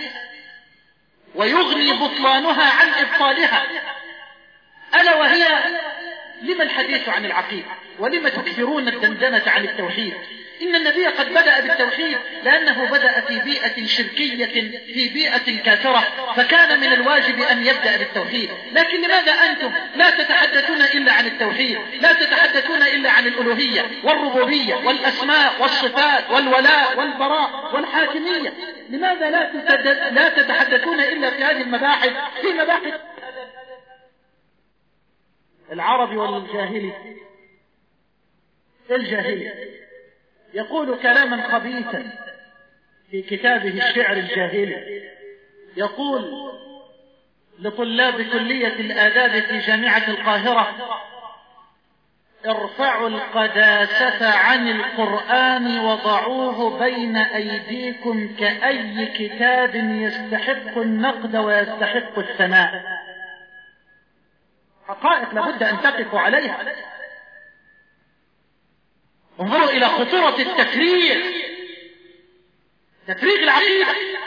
ويغني بطلانها عن إبطالها، ألا وهي لما الحديث عن العقيدة؟ ولما تكثرون الدندنة عن التوحيد؟ إن النبي قد بدأ بالتوحيد لأنه بدأ في بيئة شركية، في بيئة كافرة، فكان من الواجب أن يبدأ بالتوحيد. لكن لماذا أنتم لا تتحدثون إلا عن التوحيد؟ لا تتحدثون إلا عن الألوهية والربوبية والأسماء والصفات والولاء والبراء والحاكمية؟ لماذا لا تتحدثون إلا في هذه المباحث، في مباحث العربي والجاهلي؟ الجاهلي يقول كلاما خبيثا في كتابه الشعر الجاهلي، يقول لطلاب كلية الآداب في جامعة القاهرة: ارفعوا القداسة عن القرآن وضعوه بين أيديكم كأي كتاب يستحق النقد ويستحق الثناء. حقائق لابد أن تقفوا عليها. انظروا إلى خطورة التفريغ، تفريغ العقيدة.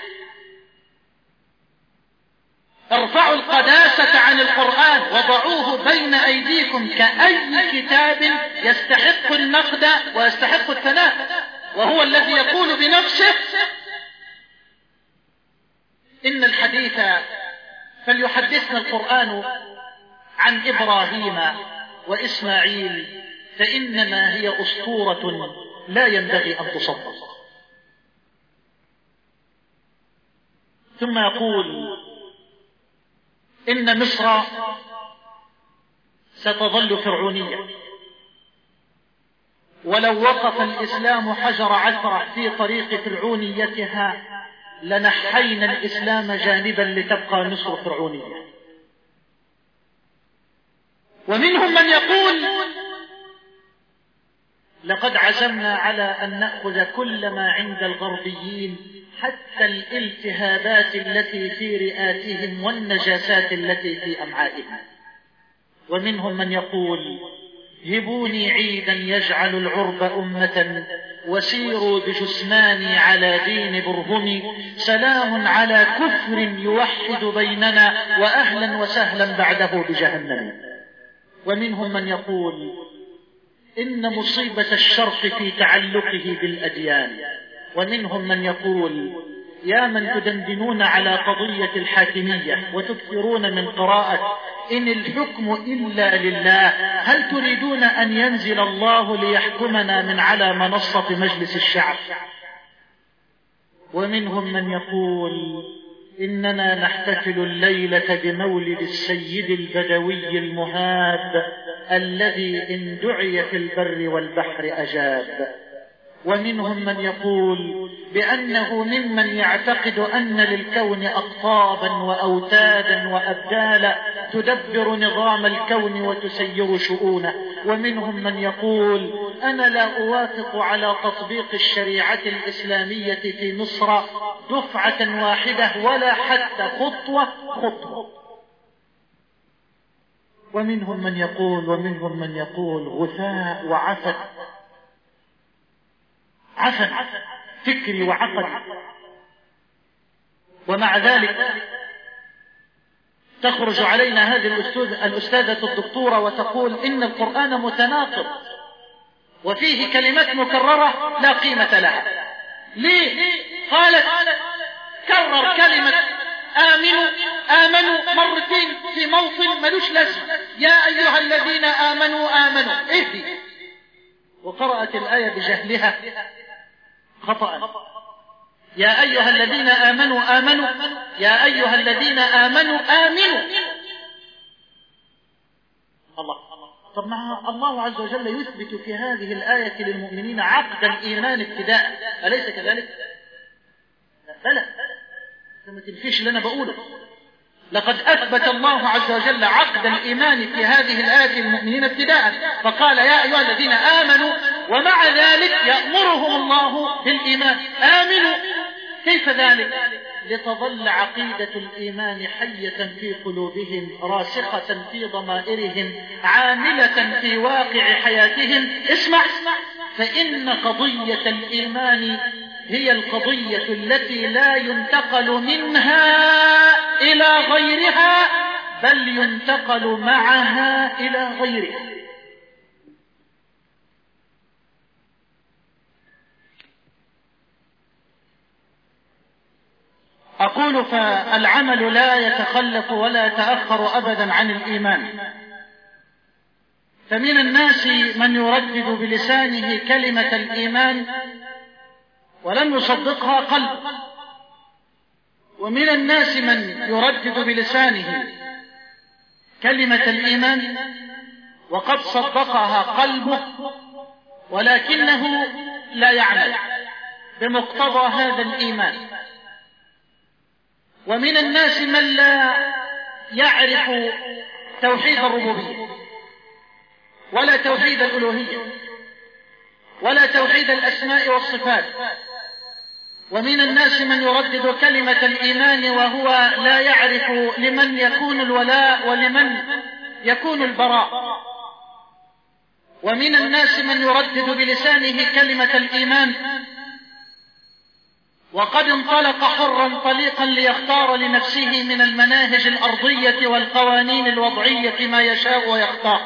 ارفعوا القداسة عن القرآن وضعوه بين أيديكم كأي كتاب يستحق النقد ويستحق الثناء، وهو الذي يقول بنفسه: إن الحديث فليحدثنا القرآن عن إبراهيم وإسماعيل فإنما هي أسطورة لا ينبغي أن تصدق. ثم يقول: إن مصر ستظل فرعونية، ولو وقف الإسلام حجر عثرة في طريق فرعونيتها لنحينا الإسلام جانبا لتبقى مصر فرعونية. ومنهم من يقول: لقد عزمنا على أن نأخذ كل ما عند الغربيين، حتى الالتهابات التي في رئاتهم والنجاسات التي في أمعائهم. ومنهم من يقول: هبوني عيدا يجعل العرب أمة، وسيروا بجثماني على دين برهمي، سلام على كفر يوحد بيننا، وأهلا وسهلا بعده بجهنم. ومنهم من يقول: إن مصيبة الشرق في تعلقه بالأديان. ومنهم من يقول: يا من تدندنون على قضية الحاكمية وتكثرون من قراءة إن الحكم إلا لله، هل تريدون أن ينزل الله ليحكمنا من على منصة مجلس الشعب؟ ومنهم من يقول: إننا نحتفل الليلة بمولد السيد البدوي المهاب الذي إن دعي في البر والبحر أجاب. ومنهم من يقول بأنه ممن يعتقد أن للكون أقطابا وأوتادا وأبدالا تدبر نظام الكون وتسير شؤونه. ومنهم من يقول: أنا لا أوافق على تطبيق الشريعة الإسلامية في مصر دفعة واحدة ولا حتى خطوة. ومنهم من يقول غثاء وعفن، فكري وعقدي. ومع ذلك تخرج علينا هذه الأستاذة الدكتورة وتقول إن القرآن متناقض وفيه كلمات مكررة لا قيمة لها. ليه؟ قالت: كرر كلمة آمنوا مرتين في موطن ملوش لازمة. يا أيها الذين آمنوا اهدي، وقرأت الآية بجهلها خطأ. يا أيها الذين آمنوا يا أيها الذين آمنوا آمنوا. طب ما الله عز وجل يثبت في هذه الآية للمؤمنين عقد الإيمان ابتداء، أليس كذلك؟ بلى، ما تنفيش اللي أنا بقوله. لقد أثبت الله عز وجل عقد الإيمان في هذه الآية للمؤمنين ابتداء، فقال: يا أيها الذين آمنوا، ومع ذلك يأمرهم الله بالإيمان. آمنوا. كيف ذلك؟ لتظل عقيدة الإيمان حية في قلوبهم، راسخة في ضمائرهم، عاملة في واقع حياتهم. اسمع، فإن قضية الإيمان هي القضية التي لا ينتقل منها إلى غيرها، بل ينتقل معها إلى غيرها. أقول فالعمل لا يتخلف ولا يتأخر أبدا عن الإيمان. فمن الناس من يردد بلسانه كلمة الإيمان ولم يصدقها قلبه، ومن الناس من يردد بلسانه كلمة الإيمان وقد صدقها قلبه ولكنه لا يعمل بمقتضى هذا الإيمان. ومن الناس من لا يعرف توحيد الربوبية ولا توحيد الألوهية ولا توحيد الأسماء والصفات. ومن الناس من يردد كلمة الإيمان وهو لا يعرف لمن يكون الولاء ولمن يكون البراء. ومن الناس من يردد بلسانه كلمة الإيمان وقد انطلق حرا طليقا ليختار لنفسه من المناهج الأرضية والقوانين الوضعية ما يشاء ويختار.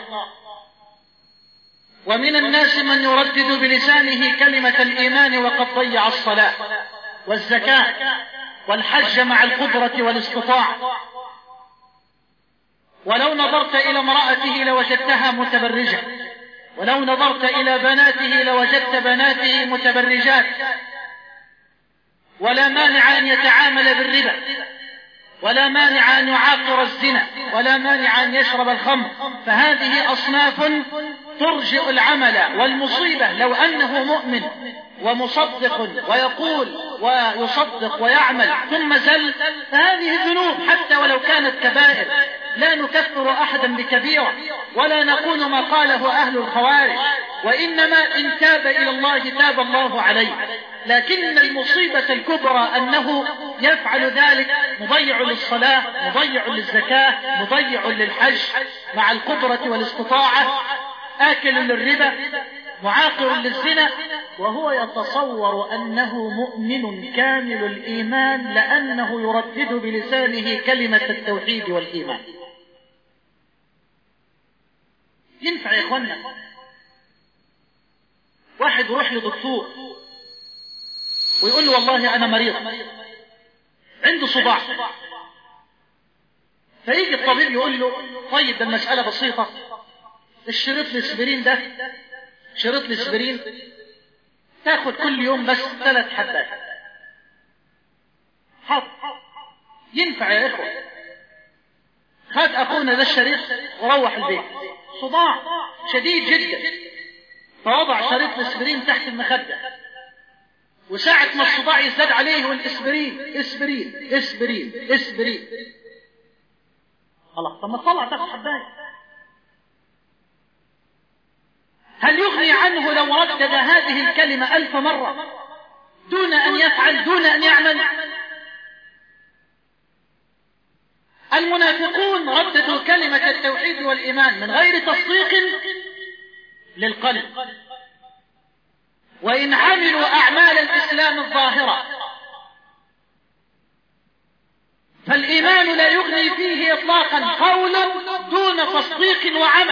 ومن الناس من يردد بلسانه كلمة الإيمان وقد ضيع الصلاة والزكاة والحج مع القدرة والاستطاعة. ولو نظرت إلى امرأته لوجدتها متبرجة، ولو نظرت إلى بناته لوجدت بناته متبرجات. ولا مانع أن يتعامل بالربا، ولا مانع أن يعاقر الزنا، ولا مانع أن يشرب الخمر. فهذه أصناف ترجئ العمل. والمصيبة لو أنه مؤمن ومصدق ويقول ويصدق ويعمل ثم زل، فهذه ذنوب حتى ولو كانت كبائر. لا نكفر أحدا بكبيرة ولا نقول ما قاله أهل الخوارج، وإنما إن تاب إلى الله تاب الله عليه. لكن المصيبة الكبرى أنه يفعل ذلك مضيع للصلاة، مضيع للزكاة، مضيع للحج مع القدرة والاستطاعة، آكل للربا، معاقر للزنا، وهو يتصور أنه مؤمن كامل الإيمان لأنه يردد بلسانه كلمة التوحيد والإيمان. ينفع يا إخوانا واحد يروح لدكتور ويقول له والله أنا مريض عنده صداع، فيجي الطبيب يقول له طيب ده المسألة بسيطة، الشريط الاسبرين ده شريط الاسبرين تاخد كل يوم بس 3 حبات. حط. ينفع يا إخوة؟ خد أخونا ده الشريط وروح البيت، صداع شديد جدا، فوضع شريط الاسبرين تحت المخدة، وساعة ما الصداع يزداد عليه والاسبرين اسبرين اسبرين اسبرين، الله طب ما تطلع تاخد حباية. هل يغني عنه لو ردد هذه الكلمة 1000 مرة دون أن يفعل، دون أن يعمل؟ المنافقون رددوا كلمة التوحيد والإيمان من غير تصديق للقلب، وإن عملوا أعمال الإسلام الظاهرة فالإيمان لا يغني فيه إطلاقا قول دون تصديق وعمل.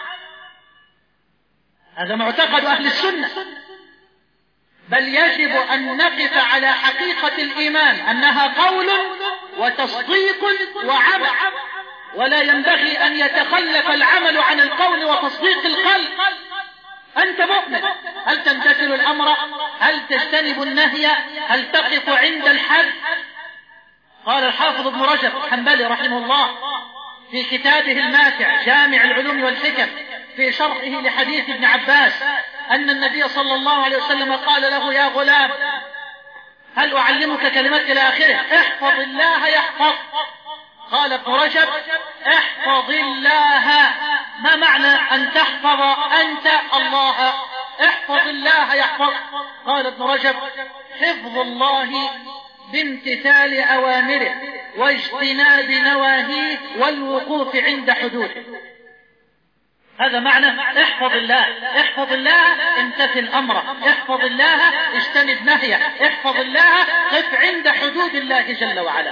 هذا معتقد أهل السنة. بل يجب أن نقف على حقيقة الإيمان أنها قول وتصديق وعمل، ولا ينبغي أن يتخلف العمل عن القول وتصديق القلب. أنت مؤمن، هل تمتثل الأمر؟ هل تجتنب النهي؟ هل تقف عند الحد؟ قال الحافظ ابن رجب الحنبلي رحمه الله في كتابه الماتع جامع العلوم والحكم في شرحه لحديث ابن عباس أن النبي صلى الله عليه وسلم قال له يا غلام هل أعلمك كلمات إلى آخره، احفظ الله يحفظ. قال ابن رجب احفظ الله، ما معنى أن تحفظ أنت الله؟ احفظ الله يحفظ. قال ابن رجب حفظ الله بامتثال أوامره واجتناب نواهيه والوقوف عند حدوده. هذا معنى احفظ الله. احفظ الله امتثل أمره، احفظ الله اجتنب نهيه، احفظ الله قف عند حدود الله جل وعلا.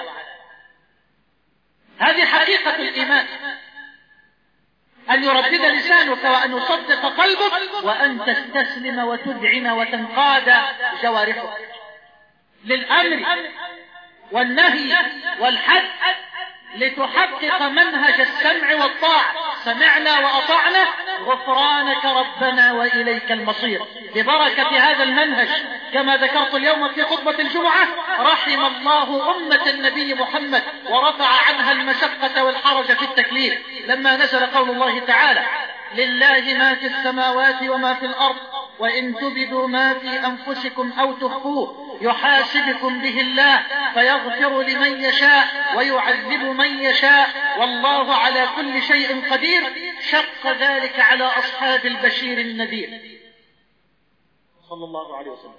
هذه حقيقة الإيمان، أن يردد لسانك وأن يصدق قلبك وأن تستسلم وتذعن وتنقاد جوارحك للأمر والنهي والحد لتحقق منهج السمع والطاعة. سمعنا وأطعنا غفرانك ربنا وإليك المصير. ببركة هذا المنهج كما ذكرت اليوم في خطبة الجمعة رحم الله أمة النبي محمد ورفع عنها المشقة والحرج في التكليف لما نزل قول الله تعالى لله ما في السماوات وما في الأرض وإن تبدوا ما في أنفسكم أو تخفوه يحاسبكم به الله فيغفر لمن يشاء ويعذب من يشاء والله على كل شيء قدير. شق ذلك على أصحاب البشير النذير صلى الله عليه وسلم،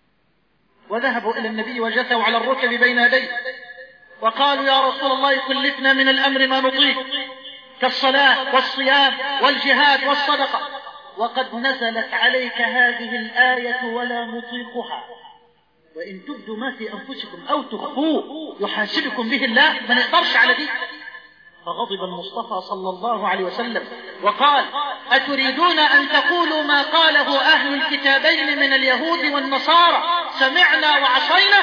وذهبوا إلى النبي وجثوا على الركب بين يديه وقالوا يا رسول الله كلفنا من الأمر ما نطيق كالصلاة والصيام والجهاد والصدقة وقد نزلت عليك هذه الآية ولا نطيقها وإن تبدوا ما في أنفسكم أو تخفوه يحاسبكم به الله. ما نقدرش على دي. فغضب المصطفى صلى الله عليه وسلم وقال أتريدون أن تقولوا ما قاله أهل الكتابين من اليهود والنصارى سمعنا وعصينا؟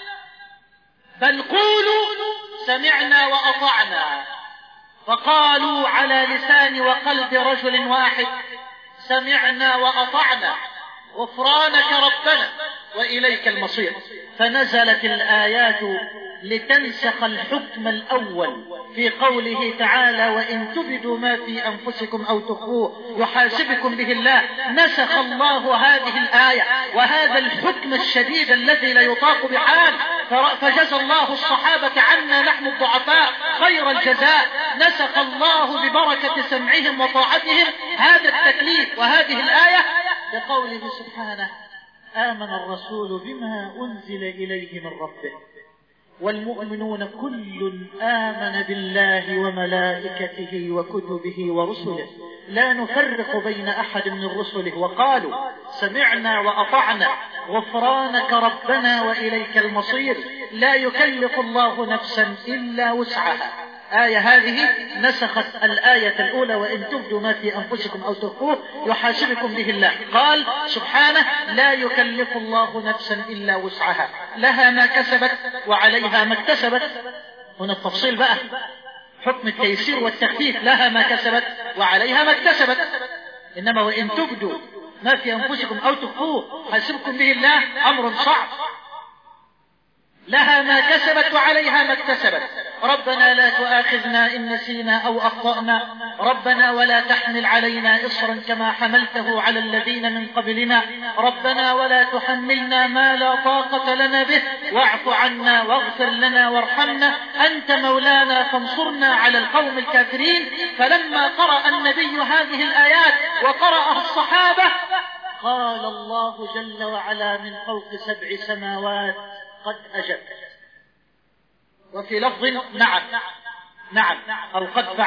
بل قولوا سمعنا وأطعنا. فقالوا على لسان وقلب رجل واحد سمعنا وأطعنا غفرانك ربنا وإليك المصير. فنزلت الآيات لتنسخ الحكم الأول في قوله تعالى وإن تبدوا ما في أنفسكم أو تخفوه يحاسبكم به الله. نسخ الله هذه الآية وهذا الحكم الشديد الذي لا يطاق بحال، فجزى الله الصحابة عنا نحن الضعفاء خير الجزاء. نسخ الله ببركة سمعهم وطاعتهم هذا التكليف وهذه الآية بقوله سبحانه آمن الرسول بما أنزل إليه من ربه والمؤمنون كل آمن بالله وملائكته وكتبه ورسله لا نفرق بين أحد من رسله وقالوا سمعنا وأطعنا غفرانك ربنا وإليك المصير. لا يكلف الله نفسا إلا وسعها. آية هذه نسخت الآية الأولى وإن تبدوا ما في أنفسكم أو تخفوه يحاسبكم به الله. قال سبحانه لا يكلف الله نفسا إلا وسعها لها ما كسبت وعليها ما اكتسبت. هنا التفصيل بقى حكم التيسير والتخفيف لها ما كسبت وعليها ما اكتسبت. إنما وإن تبدوا ما في أنفسكم أو تخفوه يحاسبكم به الله أمر صعب. لها ما كسبت وعليها ما اكتسبت. ربنا لا تؤاخذنا إن نسينا أو أخطأنا ربنا ولا تحمل علينا إصرا كما حملته على الذين من قبلنا ربنا ولا تحملنا ما لا طاقة لنا به واعف عنا واغفر لنا وارحمنا أنت مولانا فانصرنا على القوم الكافرين. فلما قرأ النبي هذه الآيات وقرأها الصحابة قال الله جل وعلا من فوق 7 سماوات قد أجبت. وفي لفظ نعم أو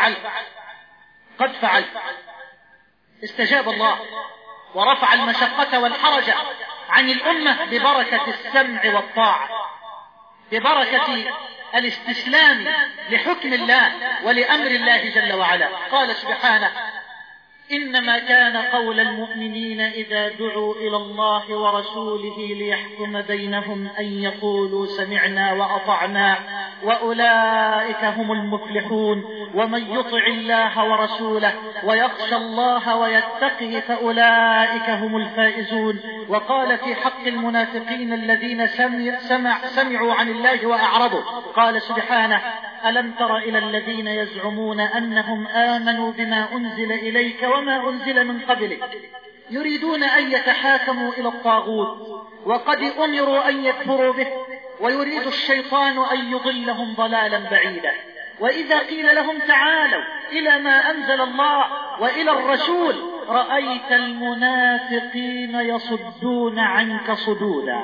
قد فعلت. استجاب الله ورفع المشقة والحرج عن الأمة ببركة السمع والطاعة ببركة الاستسلام لحكم الله ولأمر الله جل وعلا. قال سبحانه إنما كان قول المؤمنين إذا دعوا إلى الله ورسوله ليحكم بينهم أن يقولوا سمعنا وأطعنا وأولئك هم المفلحون ومن يطع الله ورسوله ويخشى الله ويتقه فأولئك هم الفائزون. وقال في حق المنافقين الذين سمعوا عن الله وأعرضوا قال سبحانه ألم تر إلى الذين يزعمون أنهم آمنوا بما أنزل إليك وما أنزل من قبلك يريدون أن يتحاكموا إلى الطاغوت وقد أمروا أن يكفروا به ويريد الشيطان أن يضلهم ضلالا بعيدا. وإذا قيل لهم تعالوا إلى ما أنزل الله وإلى الرسول رأيت المنافقين يصدون عنك صدودا.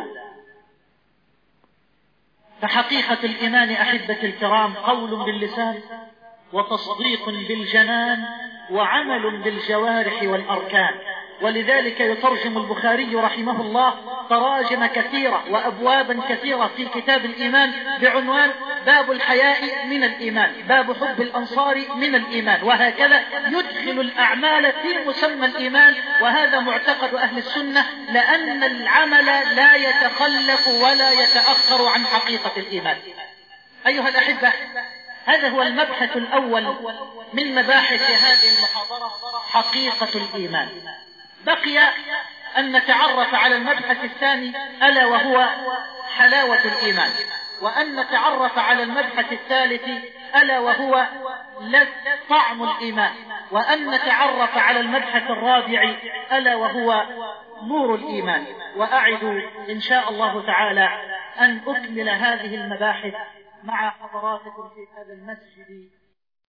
فحقيقة الإيمان أحبة الكرام قول باللسان وتصديق بالجنان وعمل بالجوارح والأركان. ولذلك يترجم البخاري رحمه الله تراجم كثيرة وأبوابا كثيرة في كتاب الإيمان بعنوان باب الحياء من الإيمان، باب حب الأنصار من الإيمان، وهكذا يدخل الأعمال في مسمى الإيمان. وهذا معتقد أهل السنة، لأن العمل لا يتخلف ولا يتأخر عن حقيقة الإيمان. أيها الأحبة، هذا هو المبحث الأول من مباحث هذه المحاضرة، حقيقة الإيمان. بقي أن نتعرف على المبحث الثاني، ألا وهو حلاوة الإيمان، وأن نتعرف على المبحث الثالث، ألا وهو طعم الإيمان، وأن نتعرف على المبحث الرابع، ألا وهو نور الإيمان. وأعد إن شاء الله تعالى أن أكمل هذه المباحث مع حضراتكم في هذا المسجد